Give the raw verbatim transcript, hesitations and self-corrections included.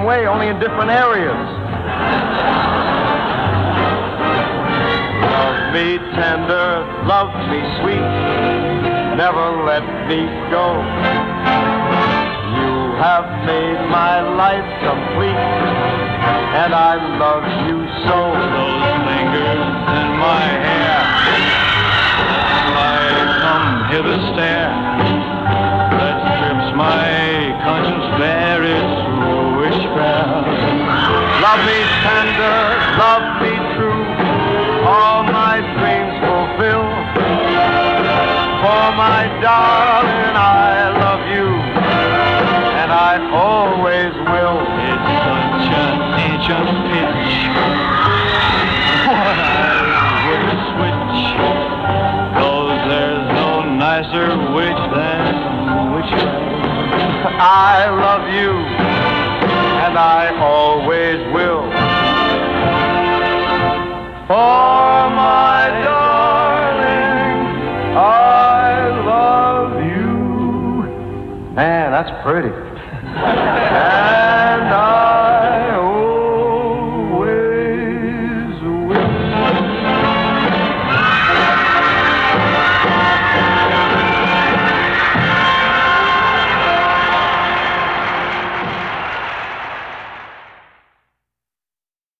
same way, only in different areas. Love me tender, love me sweet, never let me go. You have made my life complete, and I love you so. Those fingers in my hair, like some hither stare, that strips my conscience bare, it's foolish fair. Love me tender, love me true, all my dreams fulfill. For my darling, I love you, and I always will. It's such an ancient pitch, what I wouldn't switch, 'cause there's no nicer witch than witch. I love you, and I always will. For my darling, I love you. Man, that's pretty. And I